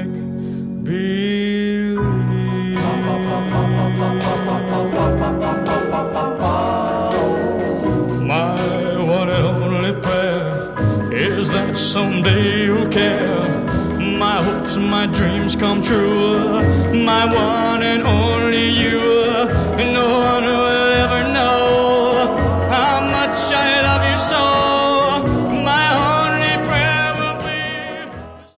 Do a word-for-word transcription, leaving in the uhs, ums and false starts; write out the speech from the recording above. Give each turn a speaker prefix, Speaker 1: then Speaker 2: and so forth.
Speaker 1: make believe. My one and only prayer is that someday you'll care. My hopes and my dreams come true. My one and only